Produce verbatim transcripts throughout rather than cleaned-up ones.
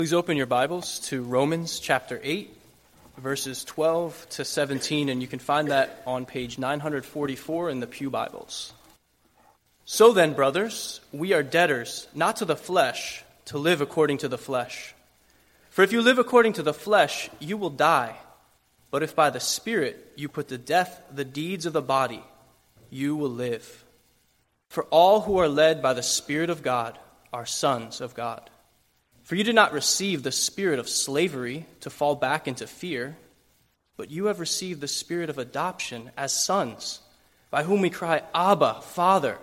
Please open your Bibles to Romans chapter eight, verses twelve to seventeen, and you can find that on page nine forty-four in the Pew Bibles. So then, brothers, we are debtors, not to the flesh, to live according to the flesh. For if you live according to the flesh, you will die. But if by the Spirit you put to death the deeds of the body, you will live. For all who are led by the Spirit of God are sons of God. For you did not receive the spirit of slavery to fall back into fear, but you have received the spirit of adoption as sons, by whom we cry, Abba, Father.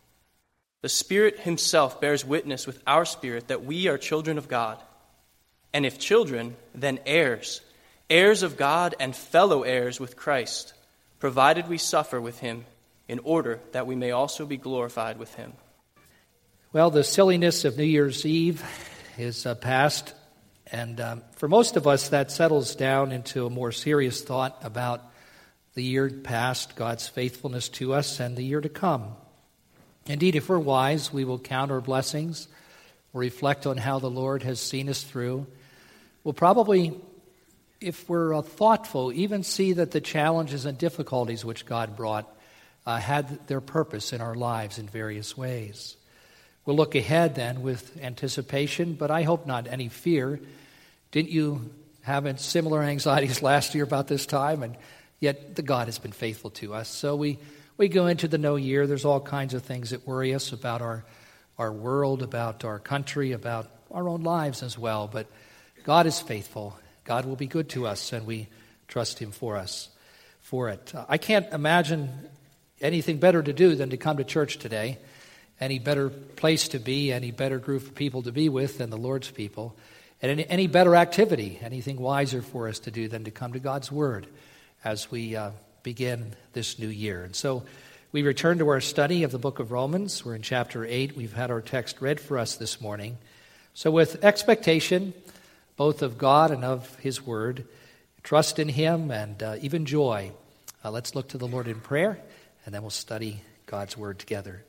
The Spirit himself bears witness with our spirit that we are children of God. And if children, then heirs, heirs of God and fellow heirs with Christ, provided we suffer with him, in order that we may also be glorified with him. Well, the silliness of New Year's Eve is uh, past, and um, for most of us that settles down into a more serious thought about the year past, God's faithfulness to us, and the year to come. Indeed, if we're wise, we will count our blessings, reflect on how the Lord has seen us through. We'll probably, if we're uh, thoughtful, even see that the challenges and difficulties which God brought uh, had their purpose in our lives in various ways. We'll look ahead then with anticipation, but I hope not any fear. Didn't you have similar anxieties last year about this time? And yet the God has been faithful to us. So we, we go into the new year. There's all kinds of things that worry us about our, our world, about our country, about our own lives as well. But God is faithful. God will be good to us, and we trust him for us, for it. I can't imagine anything better to do than to come to church today. Any better place to be, any better group of people to be with than the Lord's people, and any, any better activity, anything wiser for us to do than to come to God's Word as we uh, begin this new year. And so we return to our study of the book of Romans. We're in chapter eight. We've had our text read for us this morning. So with expectation, both of God and of his Word, trust in him and uh, even joy, uh, let's look to the Lord in prayer, and then we'll study God's Word together.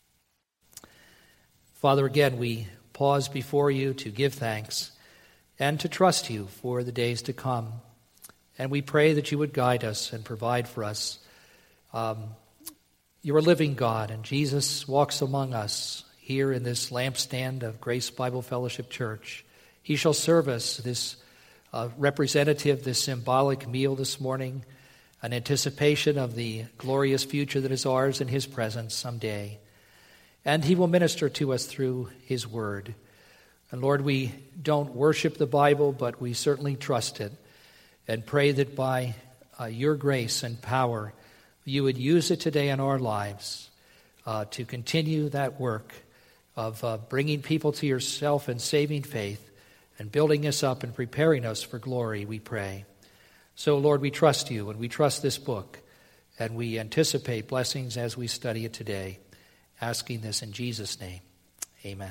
Father, again, we pause before you to give thanks and to trust you for the days to come. And we pray that you would guide us and provide for us. Um, you're a living God, and Jesus walks among us here in this lampstand of Grace Bible Fellowship Church. He shall serve us this uh, representative, this symbolic meal this morning, an anticipation of the glorious future that is ours in his presence someday. And he will minister to us through his word. And Lord, we don't worship the Bible, but we certainly trust it and pray that by uh, your grace and power, you would use it today in our lives uh, to continue that work of uh, bringing people to yourself and saving faith and building us up and preparing us for glory, we pray. So, Lord, we trust you and we trust this book, and we anticipate blessings as we study it today. Asking this in Jesus' name. Amen.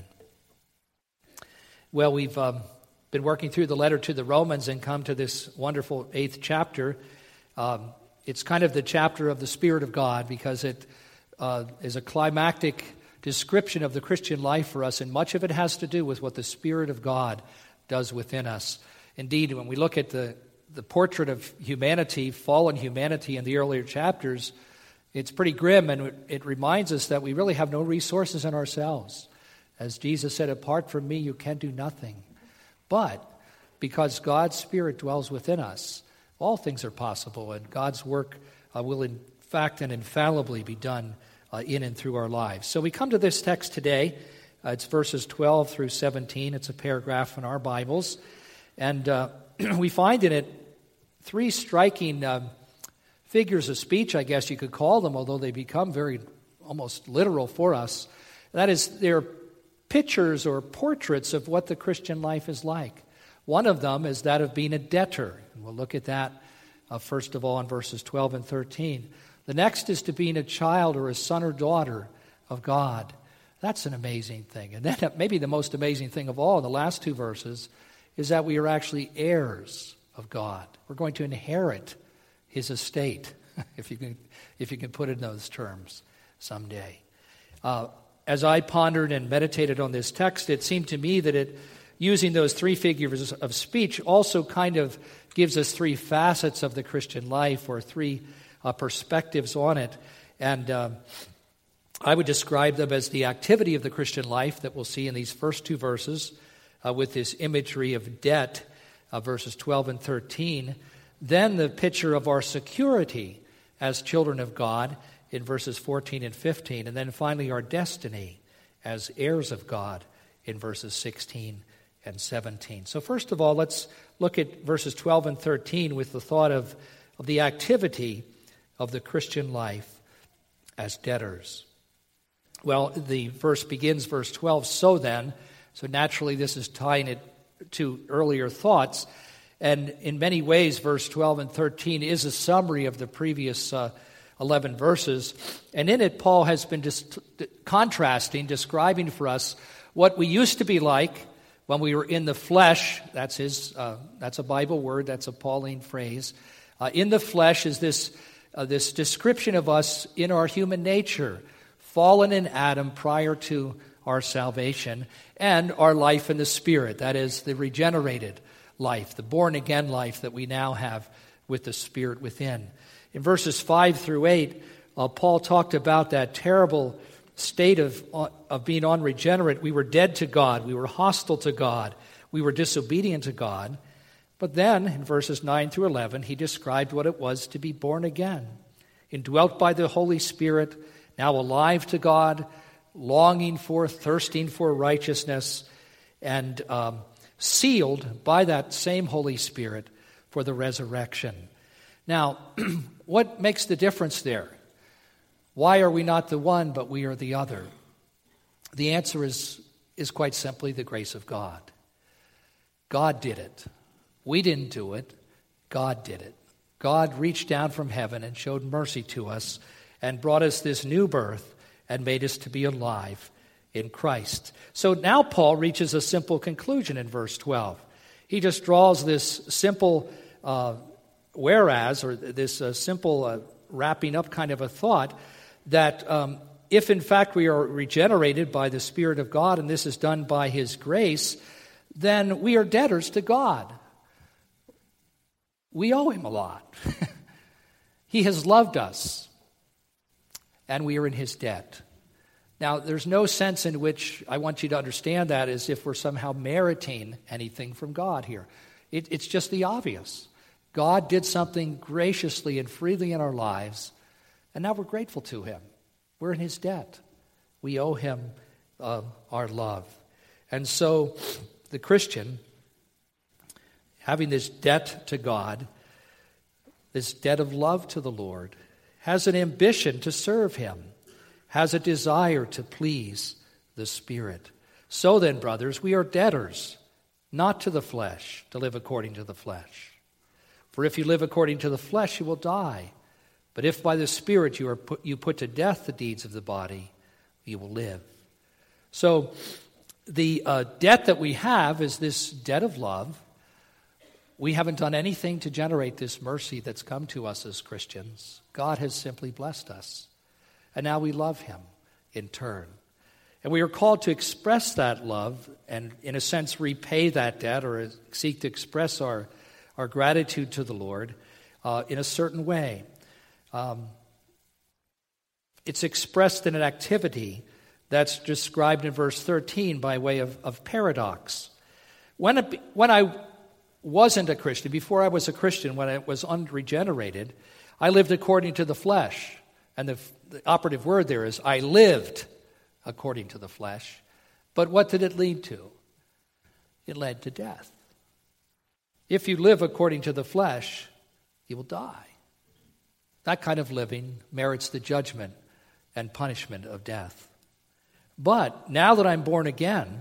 Well, we've um, been working through the letter to the Romans and come to this wonderful eighth chapter. Um, it's kind of the chapter of the Spirit of God because it uh, is a climactic description of the Christian life for us, and much of it has to do with what the Spirit of God does within us. Indeed, when we look at the, the portrait of humanity, fallen humanity in the earlier chapters, it's pretty grim, and it reminds us that we really have no resources in ourselves. As Jesus said, apart from me, you can do nothing. But because God's Spirit dwells within us, all things are possible, and God's work uh, will in fact and infallibly be done uh, in and through our lives. So we come to this text today. Uh, it's verses twelve through seventeen. It's a paragraph in our Bibles. And uh, we find in it three striking Uh, figures of speech, I guess you could call them, although they become very almost literal for us. That is, they're pictures or portraits of what the Christian life is like. One of them is that of being a debtor. And we'll look at that uh, first of all in verses twelve and thirteen. The next is to being a child or a son or daughter of God. That's an amazing thing. And then maybe the most amazing thing of all in the last two verses is that we are actually heirs of God. We're going to inherit his estate, if you can, if you can put it in those terms someday. Uh, as I pondered and meditated on this text, it seemed to me that it using those three figures of speech also kind of gives us three facets of the Christian life, or three uh, perspectives on it. And uh, I would describe them as the activity of the Christian life that we'll see in these first two verses uh, with this imagery of debt, uh, verses twelve and thirteen. Then the picture of our security as children of God in verses fourteen and fifteen. And then finally our destiny as heirs of God in verses sixteen and seventeen. So first of all, let's look at verses twelve and thirteen with the thought of, of the activity of the Christian life as debtors. Well, the verse begins, verse twelve, so then, so naturally this is tying it to earlier thoughts, and in many ways verse twelve and thirteen is a summary of the previous uh, eleven verses, and in it Paul has been dis- contrasting, describing for us what we used to be like when we were in the flesh. That's his. Uh, that's a Bible word. That's a Pauline phrase. Uh, in the flesh is this uh, this description of us in our human nature, fallen in Adam prior to our salvation, and our life in the Spirit. That is the regenerated life, the born-again life that we now have with the Spirit within. In verses five through eight, uh, Paul talked about that terrible state of, of being unregenerate. We were dead to God. We were hostile to God. We were disobedient to God. But then, in verses nine through eleven, he described what it was to be born again, indwelt by the Holy Spirit, now alive to God, longing for, thirsting for righteousness, and um, sealed by that same Holy Spirit for the resurrection. Now, what makes the difference there? Why are we not the one, but we are the other? The answer is, is quite simply the grace of God. God did it. We didn't do it. God did it. God reached down from heaven and showed mercy to us and brought us this new birth and made us to be alive in Christ. So now Paul reaches a simple conclusion in verse twelve. He just draws this simple uh, whereas, or this uh, simple uh, wrapping up kind of a thought that um, if in fact we are regenerated by the Spirit of God, and this is done by His grace, then we are debtors to God. We owe Him a lot. He has loved us, and we are in His debt. Now, there's no sense in which I want you to understand that as if we're somehow meriting anything from God here. It, it's just the obvious. God did something graciously and freely in our lives, and now we're grateful to Him. We're in His debt. We owe Him uh, our love. And so the Christian, having this debt to God, this debt of love to the Lord, has an ambition to serve Him, has a desire to please the Spirit. So then, brothers, we are debtors, not to the flesh, to live according to the flesh. For if you live according to the flesh, you will die. But if by the Spirit you are put, you put to death the deeds of the body, you will live. So the uh, debt that we have is this debt of love. We haven't done anything to generate this mercy that's come to us as Christians. God has simply blessed us. And now we love Him in turn. And we are called to express that love and, in a sense, repay that debt or seek to express our, our gratitude to the Lord uh, in a certain way. Um, it's expressed in an activity that's described in verse thirteen by way of, of paradox. When, it, when I wasn't a Christian, before I was a Christian, when I was unregenerated, I lived according to the flesh. And the, the operative word there is, I lived according to the flesh. But what did it lead to? It led to death. If you live according to the flesh, you will die. That kind of living merits the judgment and punishment of death. But now that I'm born again,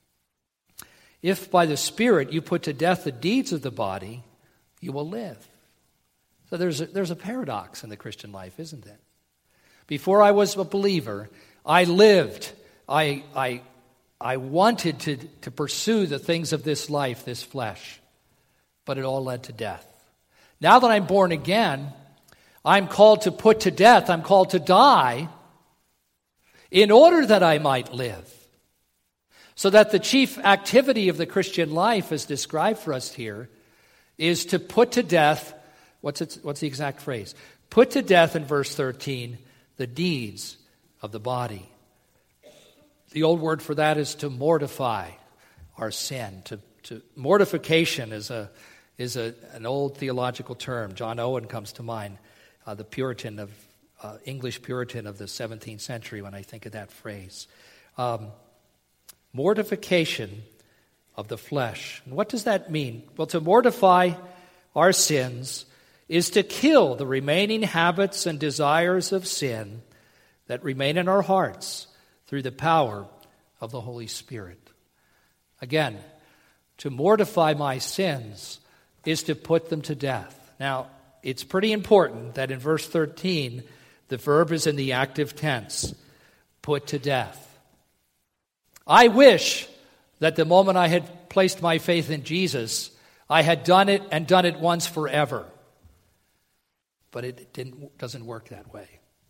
if by the Spirit you put to death the deeds of the body, you will live. So there's a, there's a paradox in the Christian life, isn't it? Before I was a believer, I lived. I I I wanted to, to pursue the things of this life, this flesh, but it all led to death. Now that I'm born again, I'm called to put to death, I'm called to die in order that I might live. So that the chief activity of the Christian life, as described for us here, is to put to death, what's, it, what's the exact phrase? Put to death in verse thirteen, the deeds of the body. The old word for that is to mortify our sin. To, to mortification is a is a, an old theological term. John Owen comes to mind, uh, the Puritan of uh, English Puritan of the seventeenth century. When I think of that phrase, um, mortification of the flesh. And what does that mean? Well, to mortify our sins is to kill the remaining habits and desires of sin that remain in our hearts through the power of the Holy Spirit. Again, to mortify my sins is to put them to death. Now, it's pretty important that in verse thirteen, the verb is in the active tense, put to death. I wish that the moment I had placed my faith in Jesus, I had done it and done it once forever. But it didn't, doesn't work that way.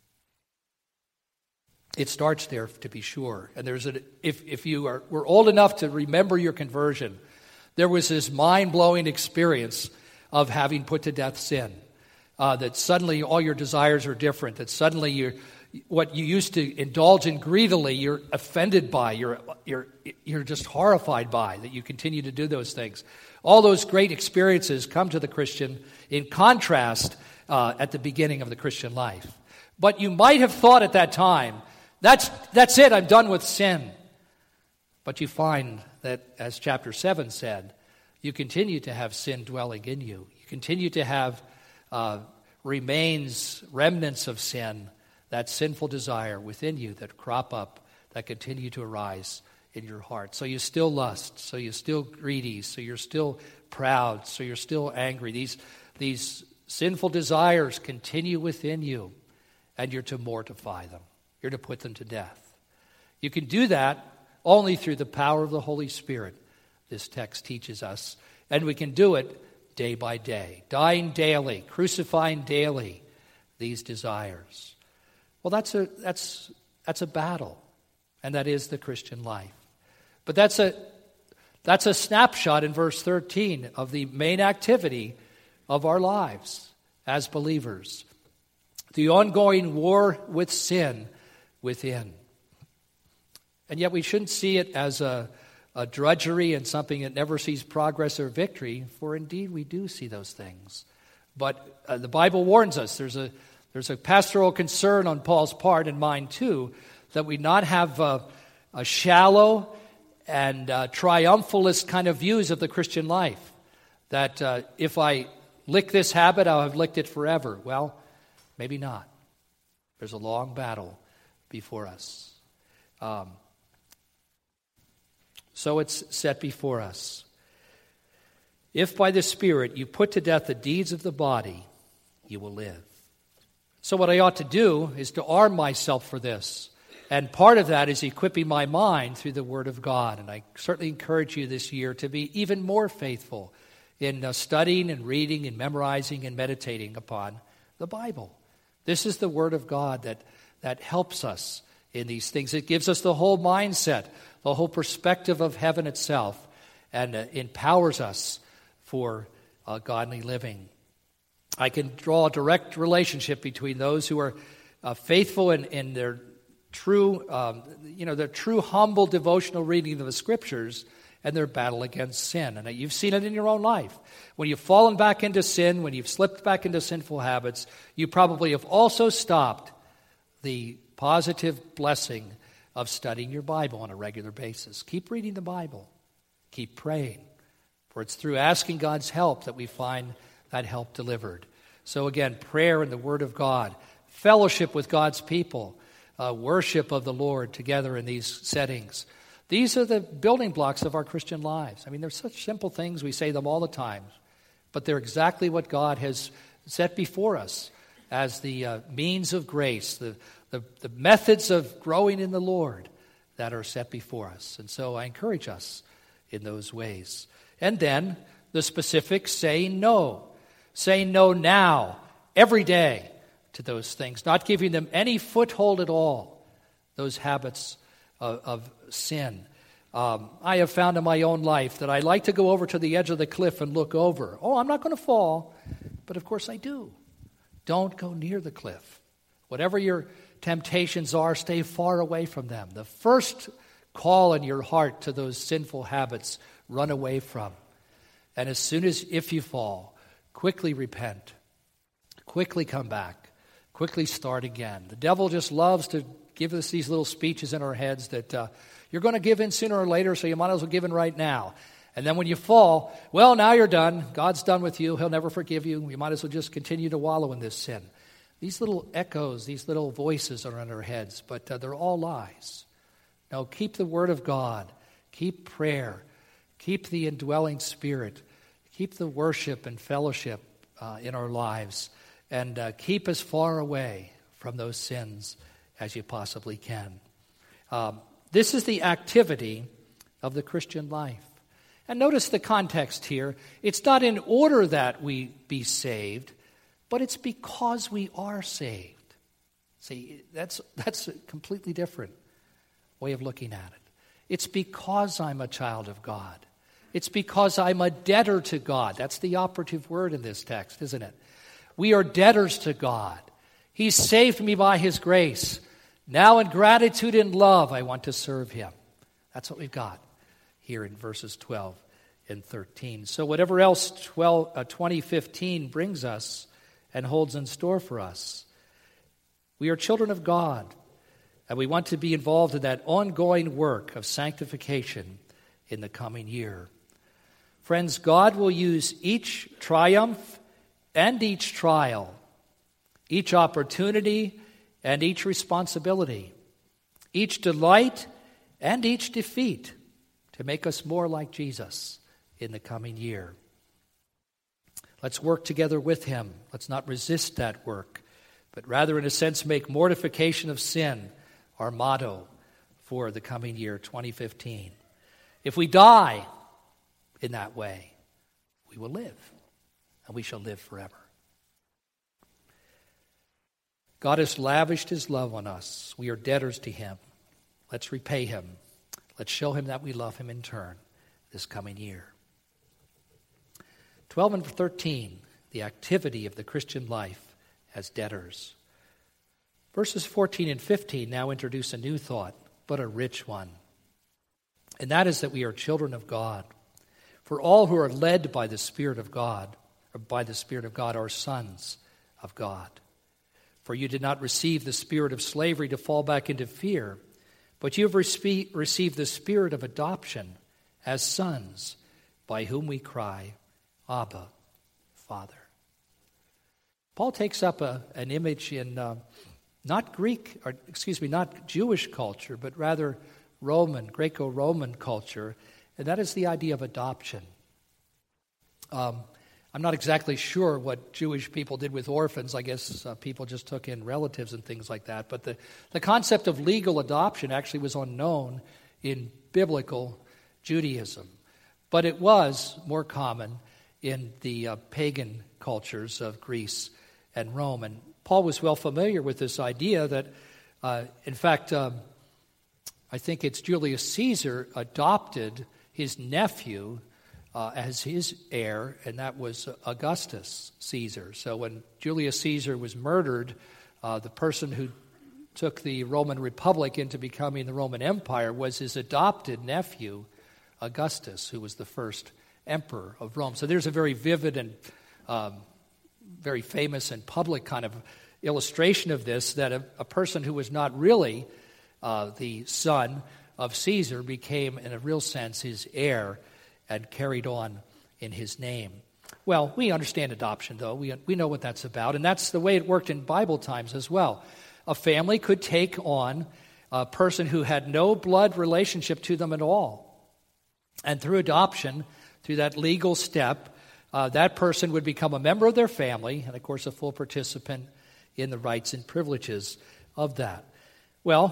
It starts there, to be sure. And there's a, if if you are were old enough to remember your conversion, there was this mind-blowing experience of having put to death sin. Uh, that suddenly all your desires are different. That suddenly you're, what you used to indulge in greedily, you're offended by. You're you're you're just horrified by that you continue to do those things. All those great experiences come to the Christian in contrast uh, at the beginning of the Christian life. But you might have thought at that time, That's that's it, I'm done with sin. But you find that, as chapter seven said, you continue to have sin dwelling in you. You continue to have uh, remains, remnants of sin, that sinful desire within you that crop up, that continue to arise in your heart. So you still lust, so you're still greedy, so you're still proud, so you're still angry. These, these sinful desires continue within you, and you're to mortify them. You're to put them to death. You can do that only through the power of the Holy Spirit, this text teaches us. And we can do it day by day, dying daily, crucifying daily these desires. Well, that's a that's that's a battle, and that is the Christian life. But that's a that's a snapshot in verse thirteen of the main activity of our lives as believers. The ongoing war with sin within. And yet we shouldn't see it as a, a drudgery and something that never sees progress or victory, for indeed we do see those things. But uh, the Bible warns us, there's a there's a pastoral concern on Paul's part and mine too, that we not have a, a shallow and uh, triumphalist kind of views of the Christian life. That uh, if I lick this habit, I'll have licked it forever. Well, maybe not. There's a long battle before us. Um, so it's set before us. If by the Spirit you put to death the deeds of the body, you will live. So what I ought to do is to arm myself for this. And part of that is equipping my mind through the Word of God. And I certainly encourage you this year to be even more faithful in uh, studying and reading and memorizing and meditating upon the Bible. This is the Word of God that, that helps us in these things. It gives us the whole mindset, the whole perspective of heaven itself, and uh, empowers us for uh, godly living. I can draw a direct relationship between those who are uh, faithful in, in their true, um, you know, their true humble devotional reading of the Scriptures and their battle against sin. And you've seen it in your own life. When you've fallen back into sin, when you've slipped back into sinful habits, you probably have also stopped the positive blessing of studying your Bible on a regular basis. Keep reading the Bible. Keep praying. For it's through asking God's help that we find that help delivered. So again, prayer and the Word of God, fellowship with God's people, uh, worship of the Lord together in these settings. These are the building blocks of our Christian lives. I mean, they're such simple things. We say them all the time. But they're exactly what God has set before us as the uh, means of grace, the, the, the methods of growing in the Lord that are set before us. And so I encourage us in those ways. And then the specific saying no. Saying no now, every day, to those things. Not giving them any foothold at all, those habits of, of sin. Um, I have found in my own life that I like to go over to the edge of the cliff and look over. Oh, I'm not going to fall, but of course I do. Don't go near the cliff. Whatever your temptations are, stay far away from them. The first call in your heart to those sinful habits, run away from. And as soon as, if you fall, quickly repent. Quickly come back. Quickly start again. The devil just loves to give us these little speeches in our heads that uh, you're going to give in sooner or later, so you might as well give in right now. And then when you fall, well, now you're done. God's done with you. He'll never forgive you. You might as well just continue to wallow in this sin. These little echoes, these little voices are in our heads, but uh, they're all lies. No, keep the Word of God. Keep prayer. Keep the indwelling Spirit. Keep the worship and fellowship uh, in our lives. And uh, keep as far away from those sins as you possibly can. Um, this is the activity of the Christian life. And notice the context here. It's not in order that we be saved, but it's because we are saved. See, that's that's a completely different way of looking at it. It's because I'm a child of God. It's because I'm a debtor to God. That's the operative word in this text, isn't it? We are debtors to God. He saved me by His grace. Now in gratitude and love, I want to serve Him. That's what we've got here in verses twelve and thirteen. So whatever else twelve, uh, twenty fifteen brings us and holds in store for us, we are children of God, and we want to be involved in that ongoing work of sanctification in the coming year. Friends, God will use each triumph and each trial, each opportunity and each responsibility, each delight and each defeat to make us more like Jesus in the coming year. Let's work together with Him. Let's not resist that work, but rather, in a sense, make mortification of sin our motto for the coming year, twenty fifteen. If we die in that way, we will live, and we shall live forever. God has lavished His love on us. We are debtors to Him. Let's repay Him. Let's show Him that we love Him in turn this coming year. twelve and thirteen, the activity of the Christian life as debtors. Verses fourteen and fifteen now introduce a new thought, but a rich one. And that is that we are children of God. For all who are led by the Spirit of God, or by the Spirit of God, are sons of God. For you did not receive the spirit of slavery to fall back into fear, but you have respe- received the spirit of adoption as sons, by whom we cry, Abba, Father. Paul takes up a, an image in uh, not Greek, or excuse me, not Jewish culture, but rather Roman, Greco-Roman culture, and that is the idea of adoption. Um, I'm not exactly sure what Jewish people did with orphans. I guess uh, people just took in relatives and things like that. But the, the concept of legal adoption actually was unknown in biblical Judaism. But it was more common in the uh, pagan cultures of Greece and Rome. And Paul was well familiar with this idea that, uh, in fact, um, I think it's Julius Caesar adopted his nephew Uh, as his heir, and that was Augustus Caesar. So when Julius Caesar was murdered, uh, the person who took the Roman Republic into becoming the Roman Empire was his adopted nephew, Augustus, who was the first emperor of Rome. So there's a very vivid and um, very famous and public kind of illustration of this, that a, a person who was not really uh, the son of Caesar became, in a real sense, his heir and carried on in his name. Well, we understand adoption, though. We, we know what that's about, and that's the way it worked in Bible times as well. A family could take on a person who had no blood relationship to them at all. And through adoption, through that legal step, uh, that person would become a member of their family, and of course a full participant in the rights and privileges of that. Well,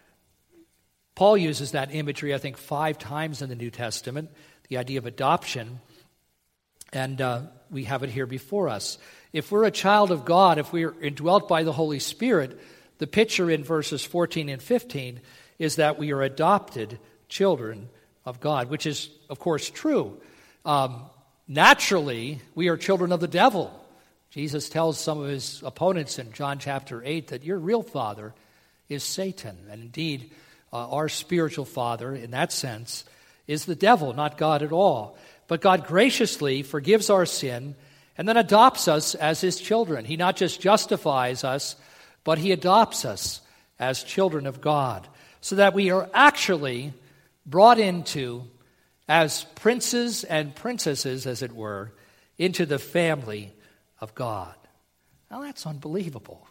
Paul uses that imagery, I think, five times in the New Testament, the idea of adoption, and uh, we have it here before us. If we're a child of God, if we're indwelt by the Holy Spirit, the picture in verses fourteen and fifteen is that we are adopted children of God, which is, of course, true. Um, naturally, we are children of the devil. Jesus tells some of his opponents in John chapter eight that your real father is Satan. And indeed, uh, our spiritual father, in that sense, is the devil, not God at all. But God graciously forgives our sin and then adopts us as his children. He not just justifies us, but he adopts us as children of God, so that we are actually brought into, as princes and princesses, as it were, into the family of God. Now that's unbelievable.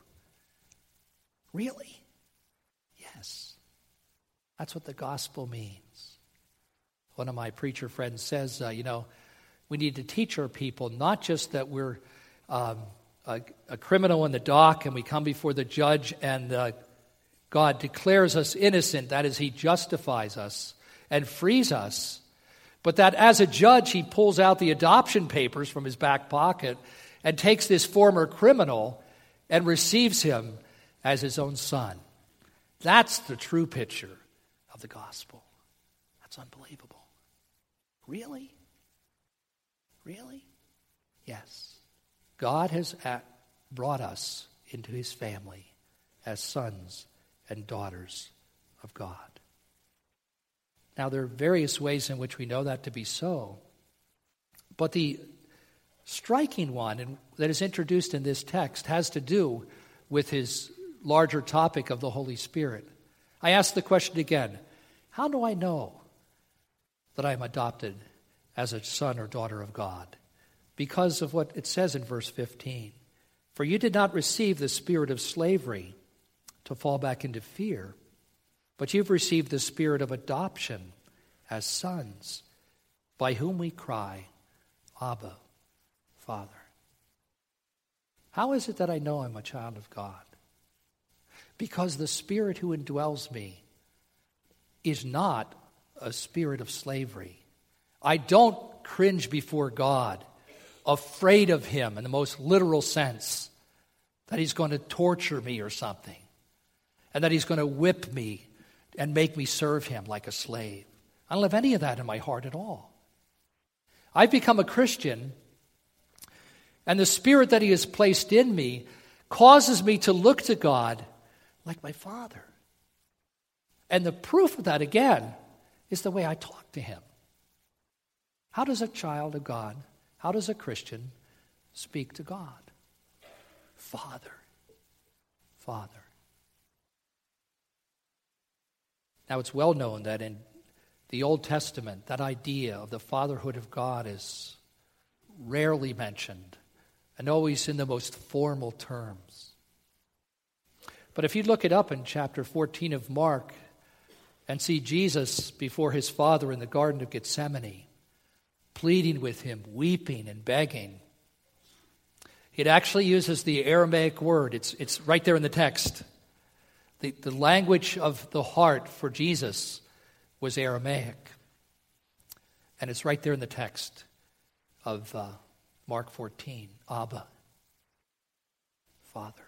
Really? Yes. That's what the gospel means. One of my preacher friends says, uh, you know, we need to teach our people not just that we're um, a, a criminal in the dock and we come before the judge and uh, God declares us innocent, that is, he justifies us and frees us, but that as a judge he pulls out the adoption papers from his back pocket and takes this former criminal and receives him as his own son. That's the true picture of the gospel. That's unbelievable. Really? Really? Yes. God has at, brought us into his family as sons and daughters of God. Now, there are various ways in which we know that to be so, but the striking one and that is introduced in this text has to do with his larger topic of the Holy Spirit. I ask the question again, how do I know that I am adopted as a son or daughter of God? Because of what it says in verse fifteen. For you did not receive the spirit of slavery to fall back into fear, but you've received the spirit of adoption as sons, by whom we cry, Abba, Father. How is it that I know I'm a child of God? Because the Spirit who indwells me is not a spirit of slavery. I don't cringe before God, afraid of him in the most literal sense, that he's going to torture me or something, and that he's going to whip me and make me serve him like a slave. I don't have any of that in my heart at all. I've become a Christian, and the Spirit that he has placed in me causes me to look to God like my Father. And the proof of that, again, is the way I talk to him. How does a child of God, how does a Christian speak to God? Father. Father. Now, it's well known that in the Old Testament, that idea of the fatherhood of God is rarely mentioned and always in the most formal terms. But if you look it up in chapter fourteen of Mark and see Jesus before his Father in the Garden of Gethsemane, pleading with him, weeping and begging, it actually uses the Aramaic word. It's, it's right there in the text. The, the language of the heart for Jesus was Aramaic. And it's right there in the text of uh, Mark fourteen, Abba, Father.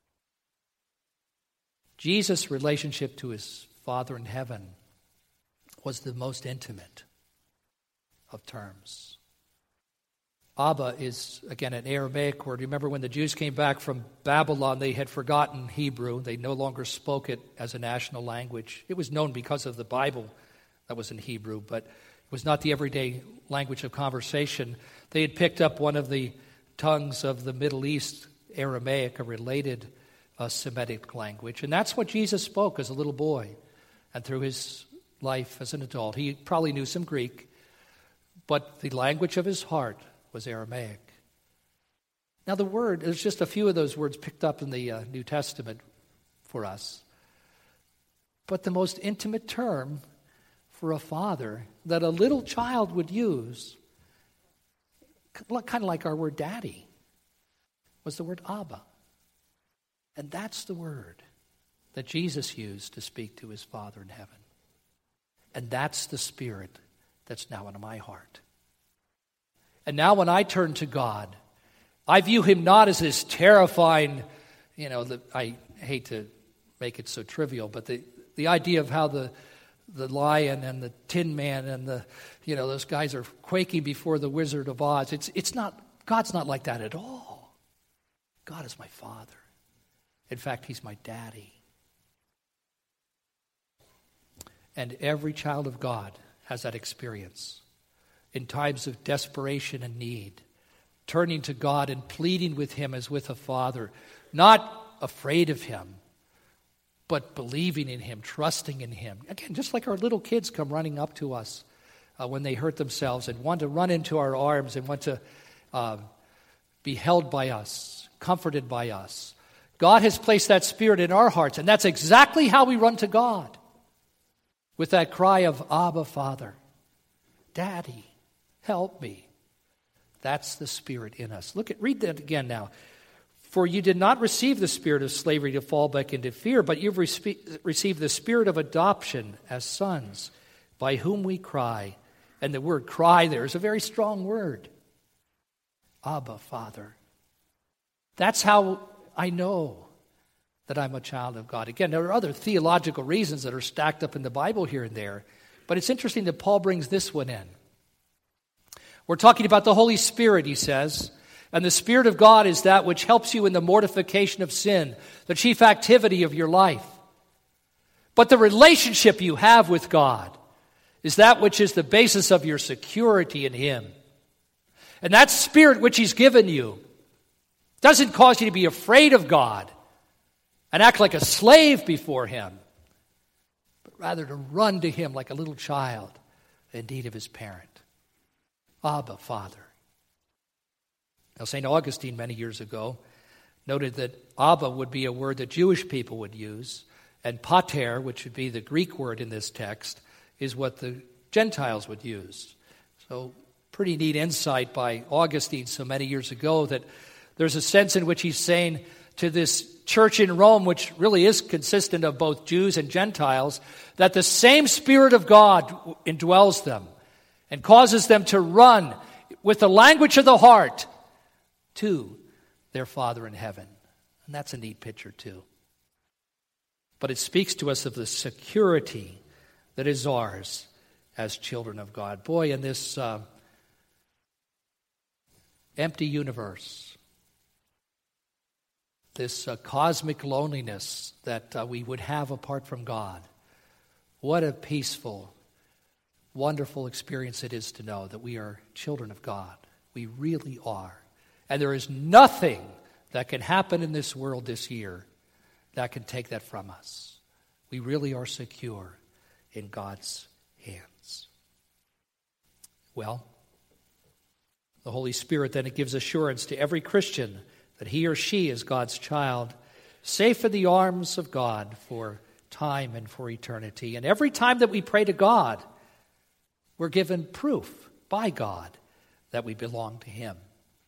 Jesus' relationship to his Father in heaven was the most intimate of terms. Abba is, again, an Aramaic word. Remember when the Jews came back from Babylon, they had forgotten Hebrew. They no longer spoke it as a national language. It was known because of the Bible that was in Hebrew, but it was not the everyday language of conversation. They had picked up one of the tongues of the Middle East, Aramaic, a related uh, Semitic language. And that's what Jesus spoke as a little boy and through his life as an adult. He probably knew some Greek, but the language of his heart was Aramaic. Now the word, there's just a few of those words picked up in the uh, New Testament for us. But the most intimate term for a father that a little child would use, kind of like our word daddy, was the word Abba. And that's the word that Jesus used to speak to his Father in heaven. And that's the Spirit that's now in my heart. And now when I turn to God, I view him not as this terrifying, you know, the, I hate to make it so trivial, but the, the idea of how the the Lion and the Tin Man and the, you know, those guys are quaking before the Wizard of Oz. It's, it's not, God's not like that at all. God is my Father. In fact, He's my daddy. And every child of God has that experience. In times of desperation and need, turning to God and pleading with Him as with a father, not afraid of Him, but believing in Him, trusting in Him. Again, just like our little kids come running up to us uh, when they hurt themselves and want to run into our arms and want to uh, be held by us, comforted by us. God has placed that spirit in our hearts, and that's exactly how we run to God. With that cry of, Abba, Father, Daddy, help me. That's the spirit in us. Look at, read that again now. For you did not receive the spirit of slavery to fall back into fear, but you've respe- received the spirit of adoption as sons, by whom we cry. And the word cry there is a very strong word. Abba, Father. That's how I know that I'm a child of God. Again, there are other theological reasons that are stacked up in the Bible here and there, but it's interesting that Paul brings this one in. We're talking about the Holy Spirit, he says, and the Spirit of God is that which helps you in the mortification of sin, the chief activity of your life. But the relationship you have with God is that which is the basis of your security in Him. And that Spirit which He's given you doesn't cause you to be afraid of God and act like a slave before Him, but rather to run to Him like a little child in need of his parent. Abba, Father. Now, Saint Augustine, many years ago, noted that Abba would be a word that Jewish people would use, and pater, which would be the Greek word in this text, is what the Gentiles would use. So, pretty neat insight by Augustine so many years ago that there's a sense in which he's saying to this church in Rome, which really is consistent of both Jews and Gentiles, that the same Spirit of God indwells them and causes them to run with the language of the heart to their Father in heaven. And that's a neat picture too. But it speaks to us of the security that is ours as children of God. Boy, in this uh, empty universe, this uh, cosmic loneliness that uh, we would have apart from God, what a peaceful, wonderful experience it is to know that we are children of God. We really are. And there is nothing that can happen in this world this year that can take that from us. We really are secure in God's hands. Well, the Holy Spirit then it gives assurance to every Christian that he or she is God's child, safe in the arms of God for time and for eternity. And every time that we pray to God, we're given proof by God that we belong to Him.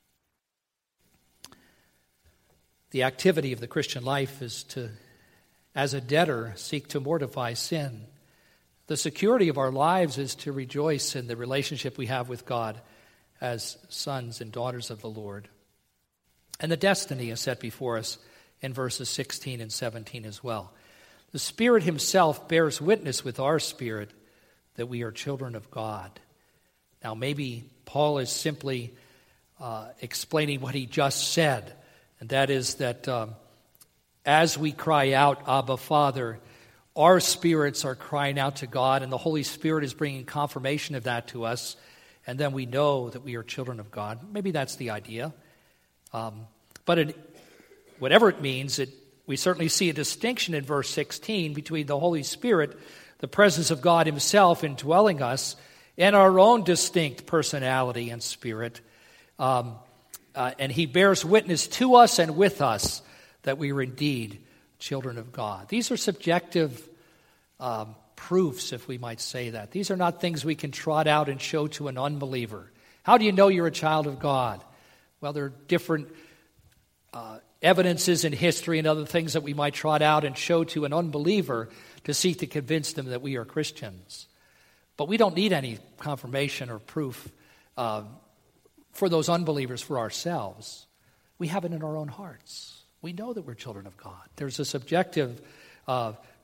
The activity of the Christian life is to, as a debtor, seek to mortify sin. The security of our lives is to rejoice in the relationship we have with God as sons and daughters of the Lord. And the destiny is set before us in verses sixteen and seventeen as well. The Spirit Himself bears witness with our spirit that we are children of God. Now, maybe Paul is simply uh, explaining what he just said, and that is that um, as we cry out, Abba, Father, our spirits are crying out to God, and the Holy Spirit is bringing confirmation of that to us, and then we know that we are children of God. Maybe that's the idea. Um, but it, whatever it means, it, we certainly see a distinction in verse sixteen between the Holy Spirit, the presence of God Himself indwelling us, and our own distinct personality and spirit. Um, uh, and He bears witness to us and with us that we are indeed children of God. These are subjective um, proofs, if we might say that. These are not things we can trot out and show to an unbeliever. How do you know you're a child of God? Well, there are different uh, evidences in history and other things that we might trot out and show to an unbeliever to seek to convince them that we are Christians. But we don't need any confirmation or proof uh, for those unbelievers for ourselves. We have it in our own hearts. We know that we're children of God. There's a subjective uh,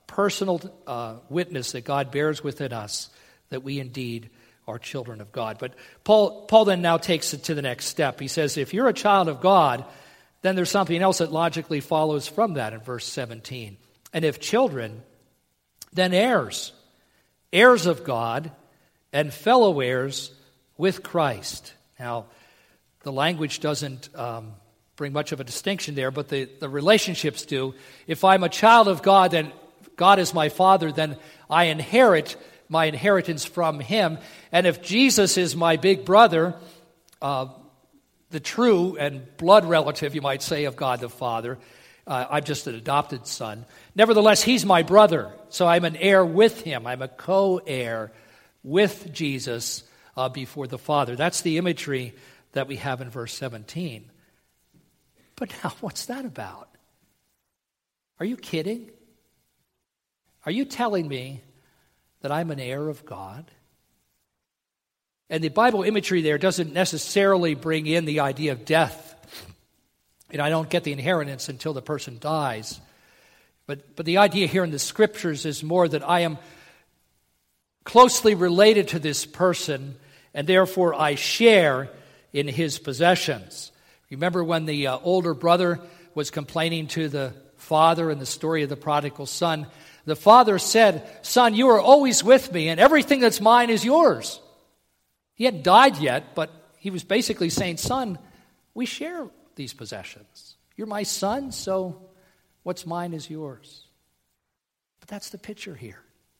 personal uh, witness that God bears within us that we indeed are children of God. But Paul, Paul then now takes it to the next step. He says, if you're a child of God, then there's something else that logically follows from that in verse seventeen. And if children, then heirs, heirs of God, and fellow heirs with Christ. Now, the language doesn't um, bring much of a distinction there, but the, the relationships do. If I'm a child of God, then God is my father, then I inherit my inheritance from him. And if Jesus is my big brother, uh, the true and blood relative, you might say, of God the Father, uh, I'm just an adopted son. Nevertheless, he's my brother, so I'm an heir with him. I'm a co-heir with Jesus uh, before the Father. That's the imagery that we have in verse seventeen. But now, what's that about? Are you kidding? Are you telling me that I'm an heir of God? And the Bible imagery there doesn't necessarily bring in the idea of death. You know, I don't get the inheritance until the person dies. But, but the idea here in the Scriptures is more that I am closely related to this person, and therefore I share in his possessions. Remember when the uh, older brother was complaining to the father in the story of the prodigal son? The father said, "Son, you are always with me, and everything that's mine is yours." He hadn't died yet, but he was basically saying, "Son, we share these possessions. You're my son, so what's mine is yours." But that's the picture here.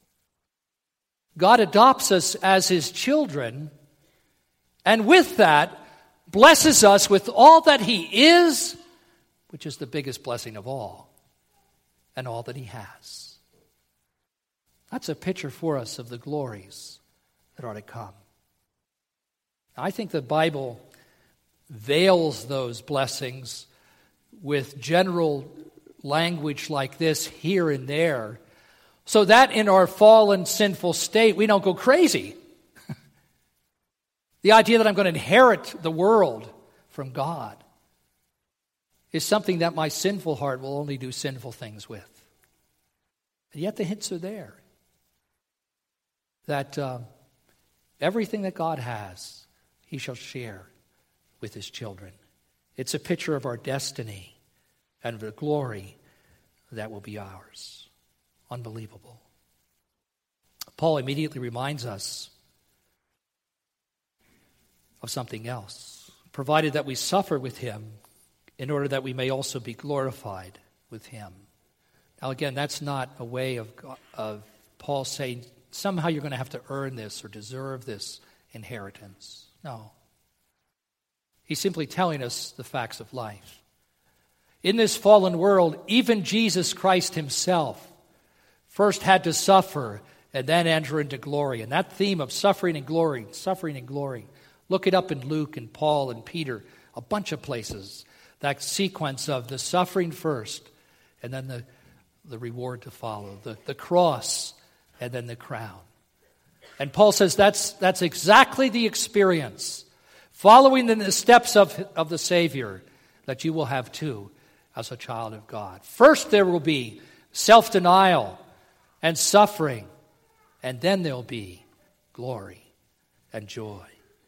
God adopts us as his children, and with that, blesses us with all that he is, which is the biggest blessing of all, and all that he has. That's a picture for us of the glories that are to come. I think the Bible veils those blessings with general language like this here and there, so that in our fallen, sinful state, we don't go crazy. The idea that I'm going to inherit the world from God is something that my sinful heart will only do sinful things with. And yet the hints are there. That uh, everything that God has, he shall share with his children. It's a picture of our destiny and the glory that will be ours. Unbelievable. Paul immediately reminds us of something else. Provided that we suffer with him in order that we may also be glorified with him. Now again, that's not a way of, of Paul saying, somehow you're going to have to earn this or deserve this inheritance. No. He's simply telling us the facts of life. In this fallen world, even Jesus Christ himself first had to suffer and then enter into glory. And that theme of suffering and glory, suffering and glory, look it up in Luke and Paul and Peter, a bunch of places. That sequence of the suffering first and then the, the reward to follow, the, the cross and then the crown. And Paul says that's that's exactly the experience, following in the steps of, of the Savior, that you will have too as a child of God. First there will be self-denial and suffering, and then there will be glory and joy.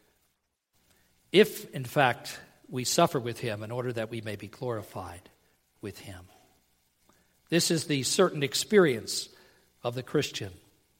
If, in fact, we suffer with him in order that we may be glorified with him. This is the certain experience of the Christian.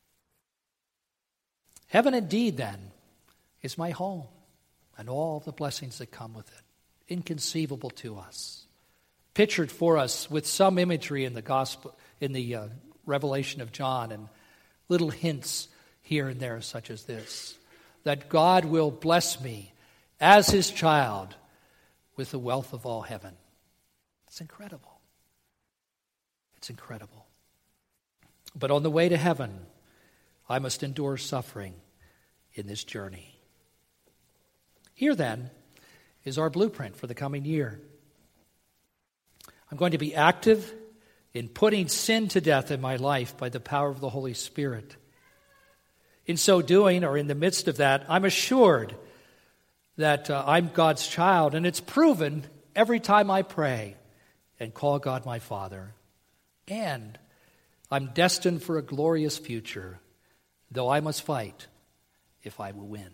Heaven indeed, then, is my home and all the blessings that come with it. Inconceivable to us. Pictured for us with some imagery in the gospel, in the uh, Revelation of John, and little hints here and there such as this. That God will bless me as his child with the wealth of all heaven. It's incredible. It's incredible. But on the way to heaven, I must endure suffering in this journey. Here then is our blueprint for the coming year. I'm going to be active in putting sin to death in my life by the power of the Holy Spirit. In so doing, or in the midst of that, I'm assured that uh, I'm God's child, and it's proven every time I pray and call God my Father. And I'm destined for a glorious future, though I must fight if I will win.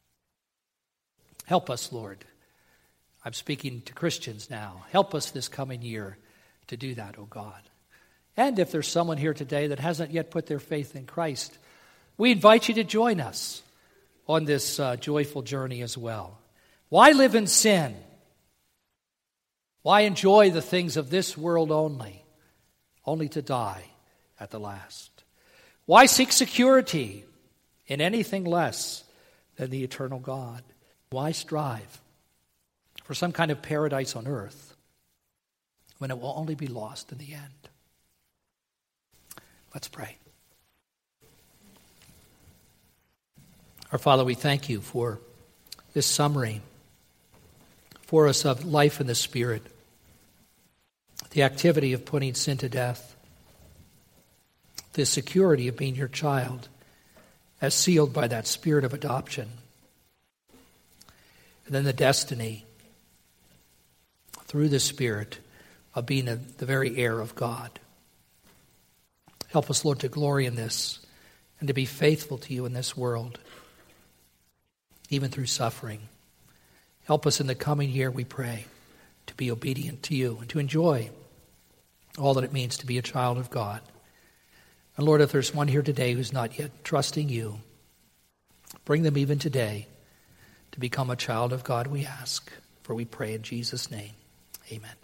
Help us, Lord. I'm speaking to Christians now. Help us this coming year to do that, O God. And if there's someone here today that hasn't yet put their faith in Christ, we invite you to join us on this uh, joyful journey as well. Why live in sin? Why enjoy the things of this world only, only to die at the last? Why seek security in anything less than the eternal God? Why strive for some kind of paradise on earth when it will only be lost in the end? Let's pray. Our Father, we thank you for this summary for us of life in the Spirit, the activity of putting sin to death, the security of being your child as sealed by that Spirit of adoption, and then the destiny through the Spirit of being a, the very heir of God. Help us, Lord, to glory in this and to be faithful to you in this world, even through suffering. Help us in the coming year, we pray, to be obedient to you and to enjoy all that it means to be a child of God. And Lord, if there's one here today who's not yet trusting you, bring them even today to become a child of God, we ask. For we pray in Jesus' name. Amen.